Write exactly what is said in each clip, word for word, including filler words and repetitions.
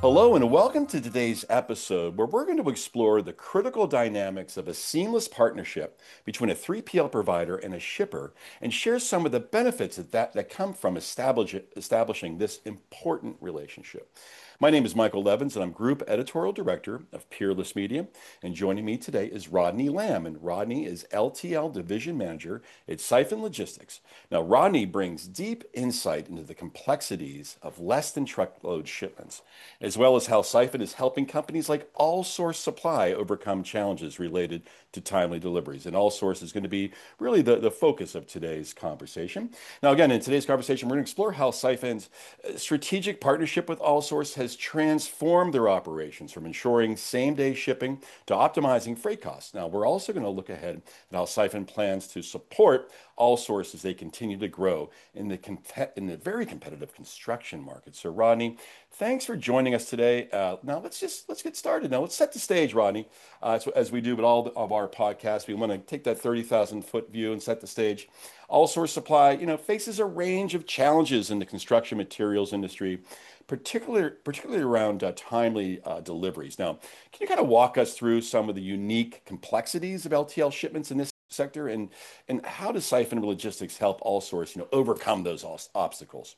Hello, and welcome to today's episode where we're going to explore the critical dynamics of a seamless partnership between a three P L provider and a shipper and share some of the benefits that, that, that come from establish, establishing this important relationship. My name is Michael Levins, and I'm Group Editorial Director of Peerless Media. And joining me today is Rodney Lamb, and Rodney is L T L Division Manager at Siphon Logistics. Now, Rodney brings deep insight into the complexities of less than truckload shipments, as well as how Siphon is helping companies like All Source Supply overcome challenges related to timely deliveries. And All Source is going to be really the, the focus of today's conversation. Now, again, in today's conversation, we're going to explore how Siphon's uh, strategic partnership with All Source has transformed their operations from ensuring same-day shipping to optimizing freight costs. Now, we're also going to look ahead at how Siphon plans to support All Source as they continue to grow in the, in the very competitive construction market. So, Rodney, thanks for joining us today. Uh, now let's just let's get started. Now let's set the stage, Rodney. Uh, as, as we do with all of our podcasts, we want to take that thirty thousand foot view and set the stage. All Source Supply, you know, faces a range of challenges in the construction materials industry, particularly particularly around uh, timely uh, deliveries. Now, can you kind of walk us through some of the unique complexities of L T L shipments in this sector, and and how does Siphon Logistics help All Source, you know, overcome those os- obstacles?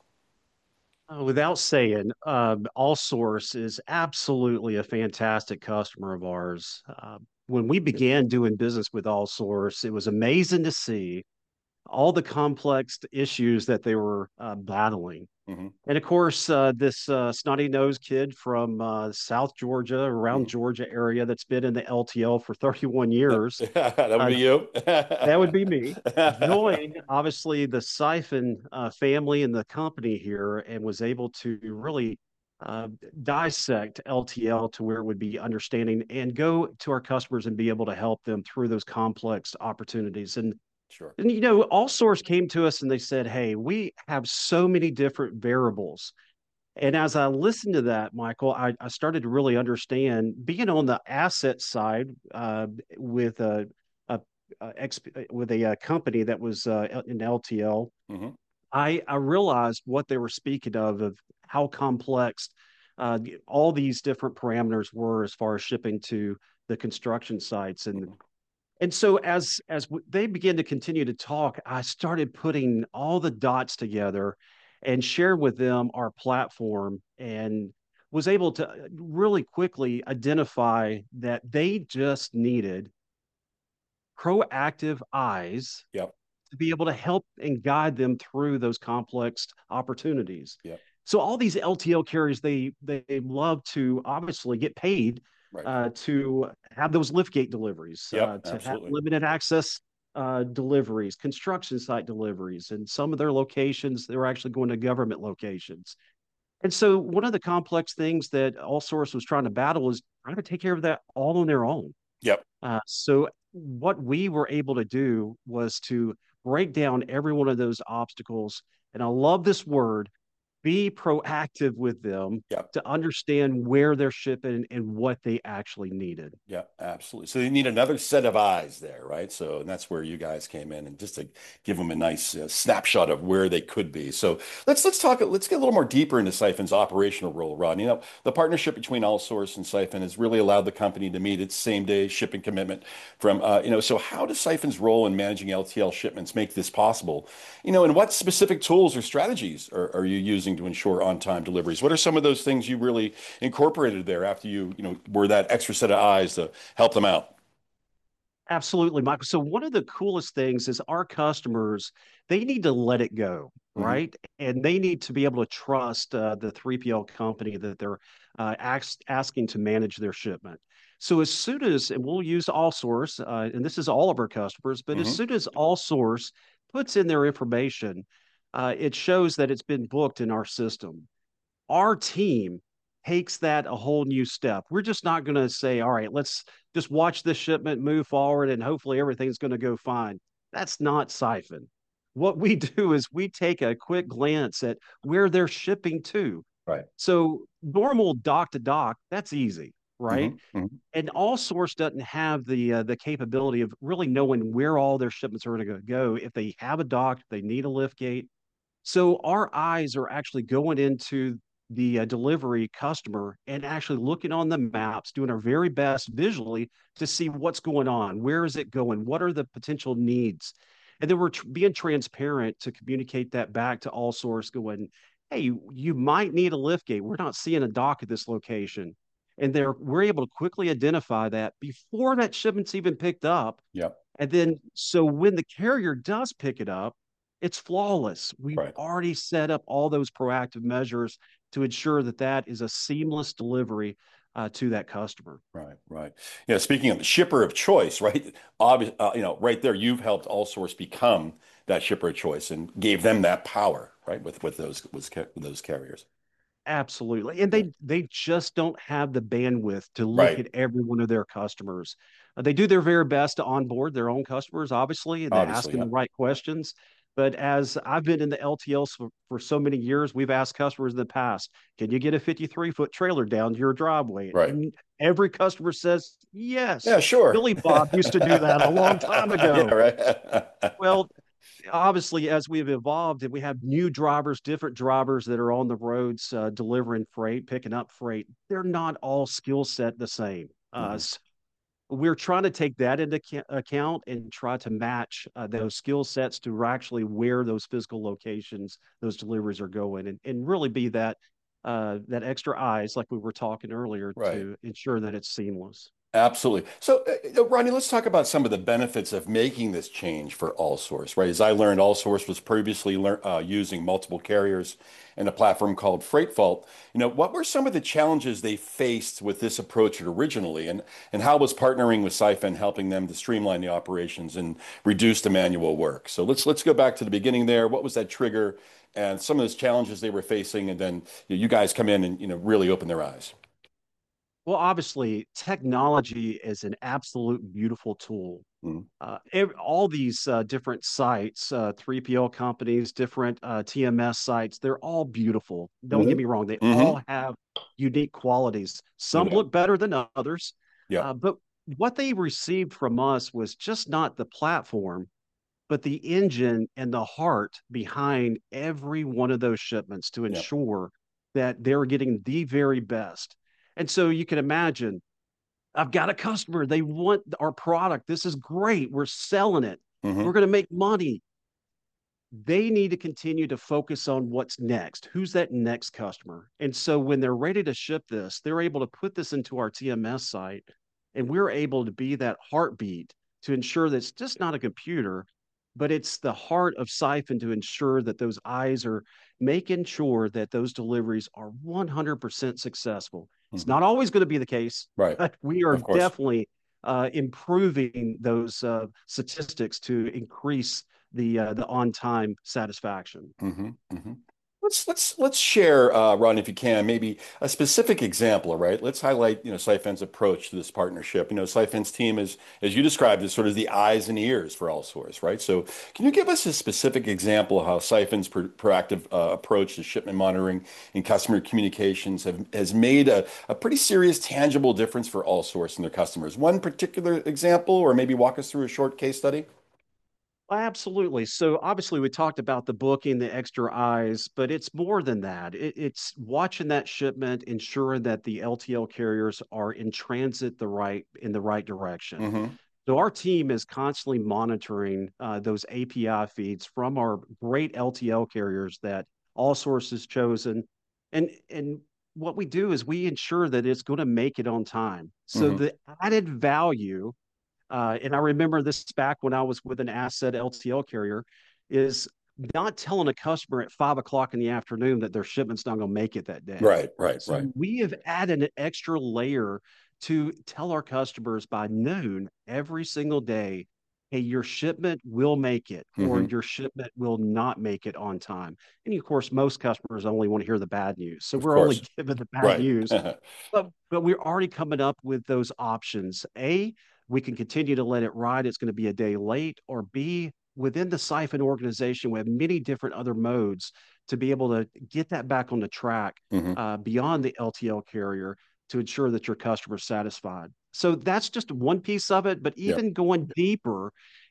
Uh, without saying, um, AllSource is absolutely a fantastic customer of ours. Uh, when we began doing business with AllSource, it was amazing to see all the complex issues that they were uh, battling. Hmm. And of course, uh, this uh, snotty nosed kid from uh, South Georgia, around Hmm. Georgia area, that's been in the L T L for thirty-one years, That would uh, be you. that would be me. Joined obviously the Siphon uh, family and the company here, and was able to really uh, dissect L T L to where it would be understanding and go to our customers and be able to help them through those complex opportunities. And Sure. and you know, All Source came to us and they said, "Hey, we have so many different variables." And as I listened to that, Michael, I, I started to really understand being on the asset side uh, with a, a, a exp, with a, a company that was uh, in L T L. Hmm. I, I realized what they were speaking of, of how complex uh, all these different parameters were as far as shipping to the construction sites. And Hmm. and so as as they began to continue to talk, I started putting all the dots together and shared with them our platform, and was able to uh, really quickly identify that they just needed proactive eyes Yep. to be able to help and guide them through those complex opportunities. Yep. So all these L T L carriers, they they love to obviously get paid Right. uh, to have those liftgate deliveries, uh, Yep. to have Absolutely. limited access uh, deliveries, construction site deliveries, and some of their locations they're actually going to government locations. And so one of the complex things that All Source was trying to battle is trying to take care of that all on their own. Yep. Uh, so what we were able to do was to break down every one of those obstacles. And I love this word, be proactive with them Yep. to understand where they're shipping and what they actually needed. Yeah, absolutely. So you need another set of eyes there, right? So, and that's where you guys came in, and just to give them a nice uh, snapshot of where they could be. So let's let's talk. Let's get a little more deeper into Siphon's operational role, Ron. You know, the partnership between AllSource and Siphon has really allowed the company to meet its same day shipping commitment. From uh, you know, so how does Siphon's role in managing L T L shipments make this possible? You know, and what specific tools or strategies are, are you using to ensure on-time deliveries? What are some of those things you really incorporated there after you, you know, were that extra set of eyes to help them out? Absolutely, Michael. So one of the coolest things is our customers, they need to let it go, Hmm. right? And they need to be able to trust uh, the three P L company that they're uh, ask, asking to manage their shipment. So as soon as, and we'll use All Source, uh, and this is all of our customers, but as Hmm. soon as All Source puts in their information, uh, it shows that it's been booked in our system. Our team takes that a whole new step. We're just not going to say, all right, let's just watch this shipment move forward and hopefully everything's going to go fine. That's not Siphon. What we do is we take a quick glance at where they're shipping to. Right. So normal dock to dock, that's easy, right? Hmm. Hmm. And All Source doesn't have the uh, the capability of really knowing where all their shipments are going to go. If they have a dock, if they need a lift gate, so our eyes are actually going into the uh, delivery customer and actually looking on the maps, doing our very best visually to see what's going on, where is it going, what are the potential needs, and then we're tr- being transparent to communicate that back to all source, going, hey, you, you might need a lift gate. We're not seeing a dock at this location, and there we're able to quickly identify that before that shipment's even picked up. Yep. And then, so when the carrier does pick it up, it's flawless. We've Right. already set up all those proactive measures to ensure that that is a seamless delivery uh, to that customer. Right, right. Yeah, speaking of the shipper of choice, right? Obvious, uh, you know, right there, you've helped AllSource become that shipper of choice and gave them that power, right? With with those with, with those carriers. Absolutely. And Yeah. they they just don't have the bandwidth to look Right. at every one of their customers. Uh, they do their very best to onboard their own customers, obviously, and they ask Obviously, them yeah. the right questions. But as I've been in the L T Ls for, for so many years, we've asked customers in the past, can you get a fifty-three foot trailer down to your driveway? Right. And every customer says, yes. Yeah, sure. Billy Bob used to do that a long time Yeah, ago. right. Well, obviously, as we've evolved and we have new drivers, different drivers that are on the roads uh, delivering freight, picking up freight, they're not all skill set the same. Uh, Mhm. so we're trying to take that into account and try to match uh, those skill sets to actually where those physical locations, those deliveries are going, and, and really be that uh, that extra eyes, like we were talking earlier, Right. to ensure that it's seamless. Absolutely. So, uh, uh, Ronnie, let's talk about some of the benefits of making this change for AllSource, right? As I learned, AllSource was previously lear uh, using multiple carriers and a platform called FreightVault. You know, what were some of the challenges they faced with this approach originally, and and how was partnering with Siphon helping them to streamline the operations and reduce the manual work? So let's let's go back to the beginning there. What was that trigger and some of those challenges they were facing, and then you, know, you guys come in and you know really open their eyes. Well, obviously, technology is an absolute beautiful tool. Mhm. Uh, ev- all these uh, different sites, uh, three P L companies, different uh, T M S sites, they're all beautiful. Don't get Hmm. me wrong, they Hmm. all have unique qualities. No Some doubt. look better than others, Yeah. uh, but what they received from us was just not the platform, but the engine and the heart behind every one of those shipments to Yeah. ensure that they're getting the very best. And so you can imagine, I've got a customer. They want our product. This is great. We're selling it. We're Hmm. going to make money. They need to continue to focus on what's next. Who's that next customer? And so when they're ready to ship this, they're able to put this into our T M S site, and we're able to be that heartbeat to ensure that it's just not a computer, but it's the heart of Siphon to ensure that those eyes are making sure that those deliveries are one hundred percent successful. It's Hmm. not always going to be the case, Right. but we are Of course. definitely uh, improving those uh, statistics to increase the uh, the on time satisfaction. Hmm. Hmm. Let's let's let's share, uh, Ron, if you can, maybe a specific example, right? Let's highlight, you know, Siphon's approach to this partnership. You know, Siphon's team is, as you described, is sort of the eyes and ears for AllSource, right? So, can you give us a specific example of how Siphon's pro proactive uh, approach to shipment monitoring and customer communications have has made a, a pretty serious, tangible difference for AllSource and their customers? One particular example, or maybe walk us through a short case study? Absolutely. So obviously we talked about the booking, the extra eyes, but it's more than that. It, it's watching that shipment, ensuring that the L T L carriers are in transit the right in the right direction. Hmm. So our team is constantly monitoring uh, those A P I feeds from our great L T L carriers that all sources chosen, and and what we do is we ensure that it's going to make it on time. So Hmm. the added value, uh, and I remember this back when I was with an asset L T L carrier, is not telling a customer at five o'clock in the afternoon that their shipment's not going to make it that day. Right, right, So right. we have added an extra layer to tell our customers by noon every single day, hey, your shipment will make it, or Hmm. your shipment will not make it on time. And of course, most customers only want to hear the bad news. So Of we're only course. giving the bad Right. news. But but we're already coming up with those options. A, we can continue to let it ride. It's going to be a day late. Or B, within the Siphon organization, we have many different other modes to be able to get that back on the track Hmm. uh, beyond the L T L carrier to ensure that your customer is satisfied. So that's just one piece of it. But Yeah. even going deeper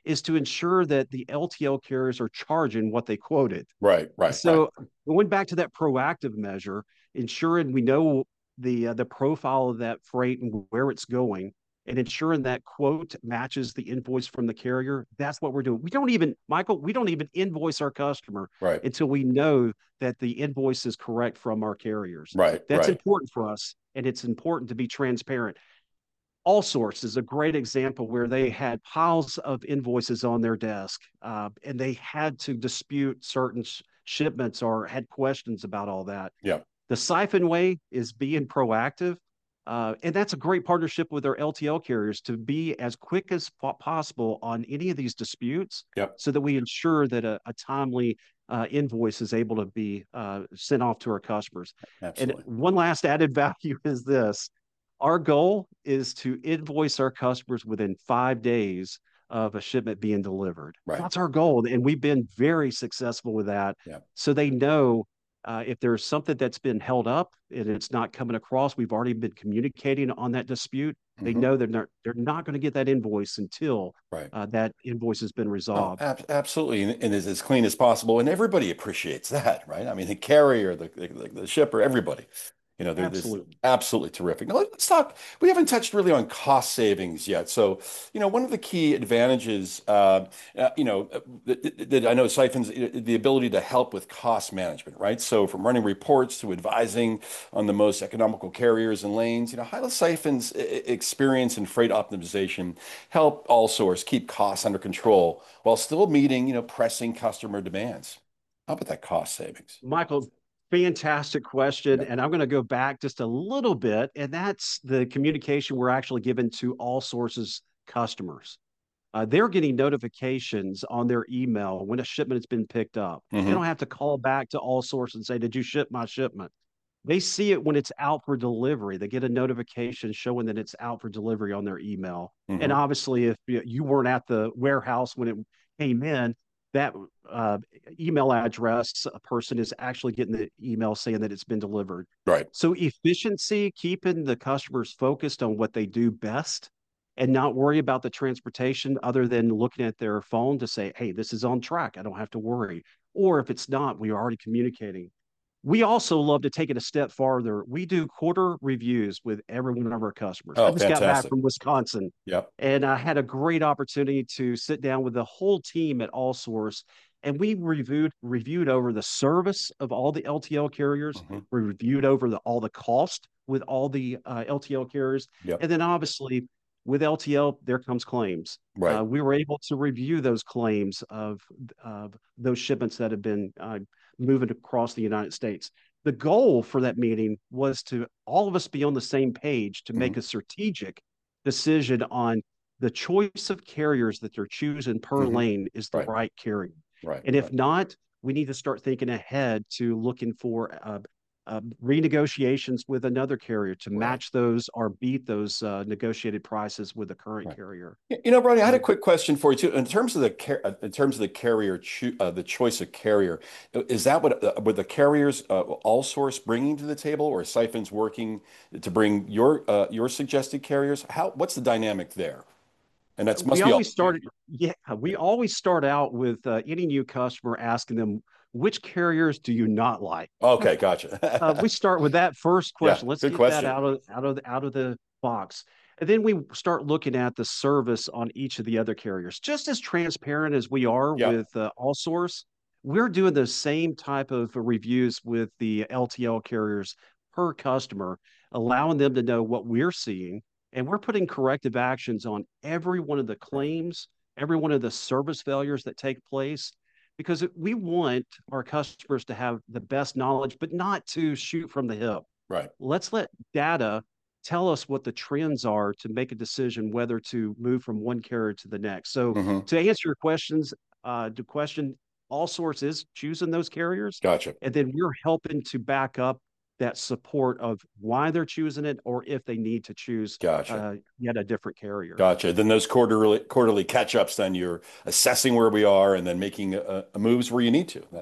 is to ensure that the L T L carriers are charging what they quoted. Right, right, right, So going back to that proactive measure, ensuring we know the uh, the profile of that freight and where it's going, and ensuring that quote matches the invoice from the carrier. That's what we're doing. We don't even, Michael, we don't even invoice our customer right, until we know that the invoice is correct from our carriers. right, That's right. important for us, and it's important to be transparent. Allsource is a great example where they had piles of invoices on their desk, uh, and they had to dispute certain sh- shipments or had questions about all that. Yeah, The Siphon Way is being proactive, uh, and that's a great partnership with our L T L carriers to be as quick as po- possible on any of these disputes, yeah, so that we ensure that a, a timely uh, invoice is able to be uh, sent off to our customers. And absolutely. one last added value is this: our goal is to invoice our customers within five days of a shipment being delivered. Right. That's our goal. And we've been very successful with that. Yeah. So they know uh, if there's something that's been held up and it's not coming across, we've already been communicating on that dispute. They Hmm. know they're not, they're not going to get that invoice until Right. uh, that invoice has been Oh, resolved. ab absolutely, and, and is as clean as possible, and everybody appreciates that, right? I mean, the carrier, the the, the shipper, everybody. You know, there- there's Absolutely. absolutely terrific. Now let's talk. We haven't touched really on cost savings yet. So, you know, one of the key advantages, uh, uh, you know, uh, that, that I know Siphon's uh, the ability to help with cost management, right? So, from running reports to advising on the most economical carriers and lanes, you know, how does Siphon's uh, experience in freight optimization help Allsource keep costs under control while still meeting, you know, pressing customer demands? How about that cost savings? Michael, fantastic question. Yeah. And I'm going to go back just a little bit, and that's the communication we're actually giving to Allsources customers. Uh, they're getting notifications on their email when a shipment has been picked up. They Hmm. don't have to call back to Allsource and say, "Did you ship my shipment?" They see it when it's out for delivery. They get a notification showing that it's out for delivery on their email. And Hmm. obviously, if you weren't at the warehouse when it came in, that uh, email address, a person is actually getting the email saying that it's been delivered. Right. So, efficiency, keeping the customers focused on what they do best and not worry about the transportation other than looking at their phone to say, "Hey, this is on track. I don't have to worry." Or if it's not, we are already communicating. We also love to take it a step farther. We do quarter reviews with every one of our customers. I Oh, just got back fantastic. from Wisconsin, Yep. and I had a great opportunity to sit down with the whole team at Allsource, and we reviewed reviewed over the service of all the L T L carriers. Hmm. We reviewed over the, all the cost with all the uh, L T L carriers, Yep. and then obviously with L T L there comes claims. Right. Uh, we were able to review those claims of, of those shipments that have been uh, moving across the United States. The goal for that meeting was to all of us be on the same page to Hmm. make a strategic decision on the choice of carriers that they're choosing per Hmm. lane is the Right. right carrier. Right. And if Right. not, we need to start thinking ahead to looking for uh, uh, renegotiations with another carrier to Right. match those or beat those uh, negotiated prices with the current Right. carrier. Y- You know, Brody, I had Uh, a quick question for you too. In terms of the car uh, in terms of the carrier, choo uh, the choice of carrier, uh, is that what uh, were the carriers uh, all source bringing to the table, or Siphon's working to bring your uh, your suggested carriers? How what's the dynamic there? And that's we must be all always started, yeah, we yeah. always start out with uh, any new customer asking them, which carriers do you not like? Okay, Uh, we gotcha. start with that first Yeah, question. Let's good get that question. out of out of out of the box, and then we start looking at the service on each of the other carriers. Just as transparent as we are Yeah. with uh, AllSource, we're doing the same type of reviews with the L T L carriers per customer, allowing them to know what we're seeing, and we're putting corrective actions on every one of the Right. claims, every one of the service failures that take place, because we want our customers to have the best knowledge, but not to shoot from the hip. Right. Let's let data tell us what the trends are to make a decision whether to move from one carrier to the next. So, Hmm. to answer your questions, uh, the question, all sorts is choosing those carriers, Gotcha. and then we're helping to back up that support of why they're choosing it, or if they need to choose Gotcha. uh, yet a different carrier. Gotcha. Then those quarterly quarterly catch-ups, then you're assessing where we are and then making uh, moves where you need to.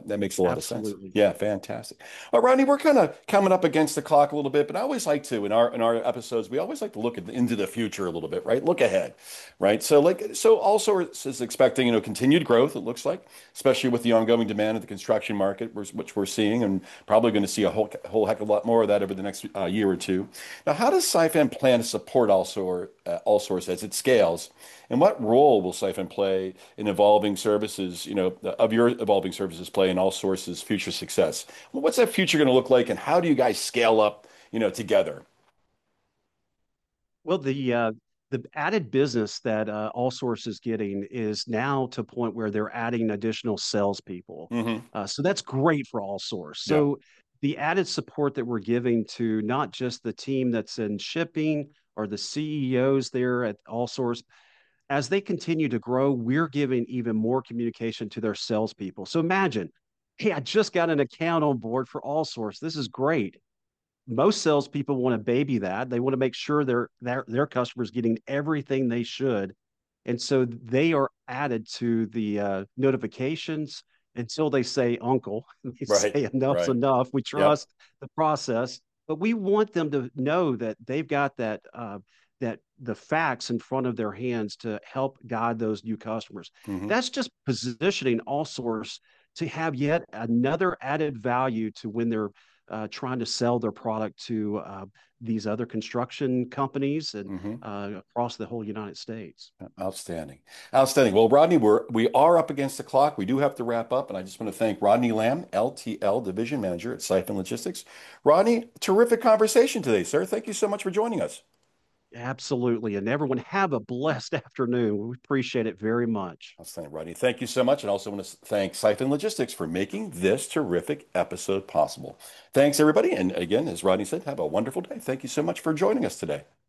That, that makes a lot of sense. Absolutely. Yeah, fantastic. Well, Rodney, we're kind of coming up against the clock a little bit, but I always like to in our in our episodes, we always like to look at, into the future a little bit, right? Look ahead, right? So like so also is expecting, you know, continued growth, it looks like, especially with the ongoing demand of the construction market, which we're seeing, and probably going to see a whole whole heck of a lot more of that over the next uh, year or two. Now, how does Saifan plan to support Allsor, uh, Allsource as it scales? And what role will Siphon play in evolving services, you know, of your evolving services play in Allsource's future success? Well, what's that future going to look like, and how do you guys scale up, you know, together? Well, the uh, the added business that uh, All Source is getting is now to a point where they're adding additional salespeople. Hmm. Uh, so that's great for All Source. Yeah. So the added support that we're giving to not just the team that's in shipping or the C E Os there at All Source, as they continue to grow, we're giving even more communication to their salespeople. So imagine, hey, I just got an account on board for All Source. This is great. Most salespeople want to baby that. They want to make sure their their their customers getting everything they should, and so they are added to the uh, notifications until they say uncle. They Right. say enough's Right. enough. We Yep. trust the process, but we want them to know that they've got that uh, that the facts in front of their hands to help guide those new customers. Hmm. That's just positioning All Source to have yet another added value to when they're uh, trying to sell their product to uh, these other construction companies and Hmm. uh, across the whole United States. Outstanding. Outstanding. Well, Rodney, we're we are up against the clock. We do have to wrap up, and I just want to thank Rodney Lamb, L T L Division Manager at Siphon Logistics. Rodney, terrific conversation today, sir. Thank you so much for joining us. Absolutely. And everyone have a blessed afternoon. We appreciate it very much. Outstanding, Rodney. Thank you so much. And also want to thank Siphon Logistics for making this terrific episode possible. Thanks, everybody. And again, as Rodney said, have a wonderful day. Thank you so much for joining us today.